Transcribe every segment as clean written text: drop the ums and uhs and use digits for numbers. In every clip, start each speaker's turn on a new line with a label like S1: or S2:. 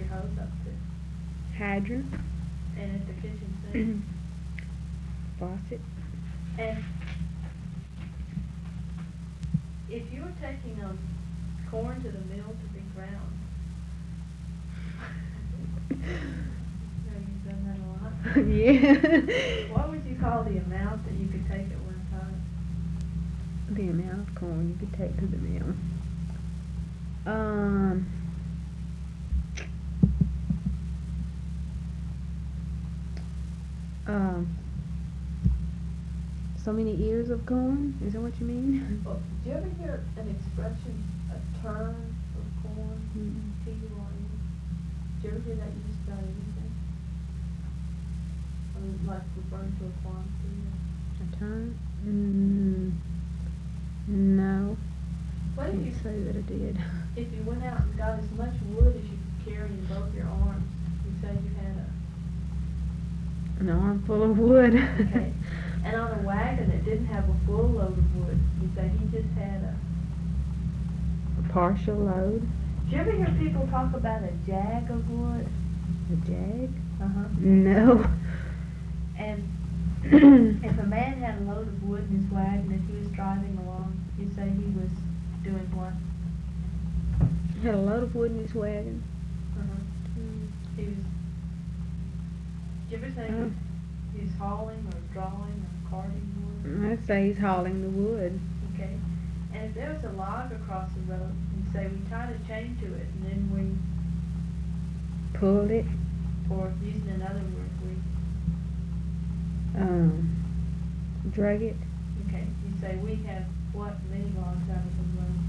S1: your hose up to?
S2: Hydrant.
S1: And at the kitchen sink?
S2: Faucet.
S1: And if you were taking corn to the mill to be ground, you've done that a lot.
S2: Yeah.
S1: What would you call the amount that you could take at one time?
S2: The amount of corn you could take to the mill. Um, so many ears of corn? Is that what you mean?
S1: Well, do you ever hear an expression, a turn of corn?
S2: Mm.
S1: T-U-R-N? Do you ever hear that used about anything? I mean, like referring to a quantity?
S2: A turn? No.
S1: What if
S2: Can't
S1: you
S2: say that I did.
S1: If you went out and got as much wood as you could carry in both your arms, you said you had
S2: An armful of wood.
S1: okay. And on a wagon that didn't have a full load of wood, you say he just had
S2: A partial load.
S1: Do you ever hear people talk about a jag of wood?
S2: A jag?
S1: Uh-huh.
S2: No.
S1: And if a man had a load of wood in his wagon and he was driving along, you say he was doing what?
S2: Had a load of wood in his wagon.
S1: Uh-huh. He was. Did you ever say he was hauling or drawing or carting wood?
S2: I'd say he's hauling the wood.
S1: Okay. And if there was a log across the road, you say we tied a chain to it and then we
S2: pulled it.
S1: Or using another word, we
S2: drug it.
S1: Okay. You say we have what many logs out of the road?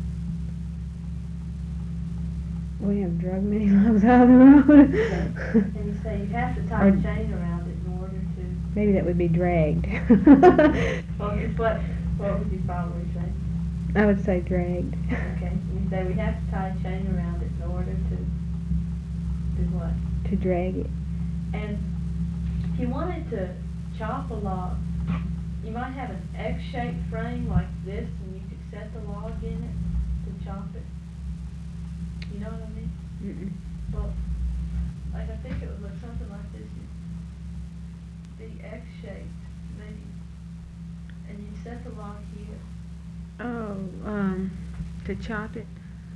S2: We have drug many logs out of the road.
S1: Okay. And you say you have to tie a chain around it in order to.
S2: Maybe that would be dragged.
S1: Well, what would you probably say?
S2: I would say dragged.
S1: Okay. You say we have to tie a chain around it in order to do what?
S2: To drag it.
S1: And if you wanted to chop a log, you might have an X-shaped frame like this, and you could set the log in it to chop it. You know what I mean? Well, like I think it would look something like this. It'd be X-shaped, maybe, and you'd set the log here.
S2: Oh, to chop it.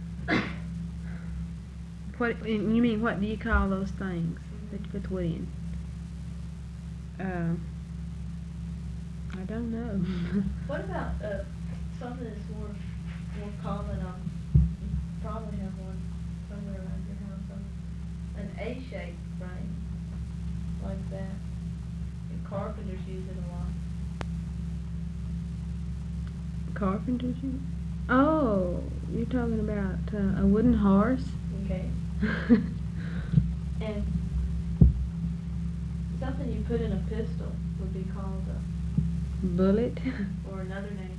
S2: What you mean? What do you call those things that you put wood in? I don't know.
S1: What about something that's more common? You probably have one somewhere around your house. An A-shaped frame like that. And carpenters use it a lot.
S2: Carpenters use? Oh, you're talking about a wooden horse?
S1: Okay. And something you put in a pistol would be called a
S2: bullet.
S1: Or another name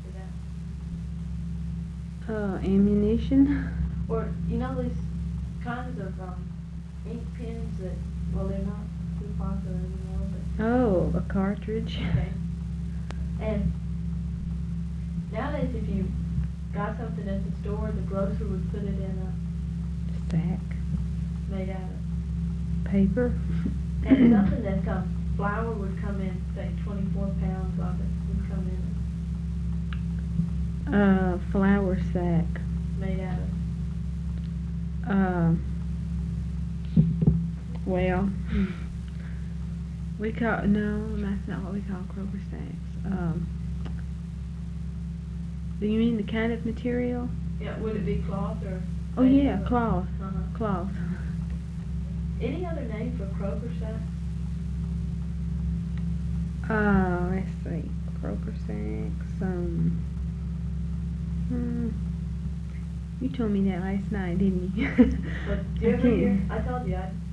S1: for that.
S2: Ammunition.
S1: Or you know these kinds of ink pens that they're not too popular anymore. But
S2: oh, a cartridge.
S1: Okay. And nowadays, if you got something at the store, the grocer would put it in a
S2: sack
S1: made out of
S2: paper.
S1: And something that flour would come in, say 24 pounds of it would come in.
S2: Flour sack.
S1: Made out
S2: of. Well, that's not what we call Kroger sacks. Do you mean the kind of material?
S1: Yeah, would it be cloth or?
S2: Oh yeah, cloth. Cloth.
S1: Any other name for Kroger sacks?
S2: Let's see. Kroger sacks. You told me that last night, didn't you?
S1: But do you ever hear? I told you